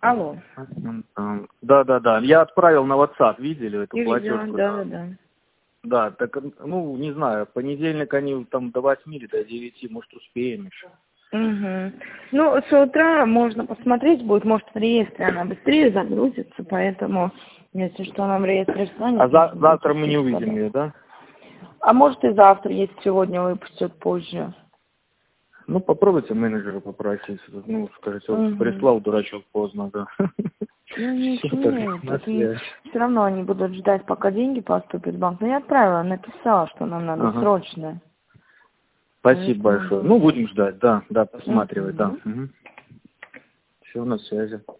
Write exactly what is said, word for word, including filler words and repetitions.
Алло. Да, да, да. Я отправил на WhatsApp, видели эту Я видела, платежку? да, да, да. Да, так, ну, не знаю, понедельник они там до восьми или до девяти, может, успеем еще. Угу. Ну, с утра можно посмотреть будет, может, в реестре она быстрее загрузится, поэтому, если что, она в реестре встанет. А за, завтра мы не увидим ее, да? А может и завтра, если сегодня выпустят позже. Ну, попробуйте менеджера попросить. Ну, скажите, вот Угу. прислал дурачок поздно, да. Ну, ничего, Все, все равно они будут ждать, пока деньги поступят в банк. Но я отправила, написала, что нам надо ага. срочно. Спасибо большое. Ну, будем ждать, да, да, посматривать, Угу. да. Угу. Все, на связи.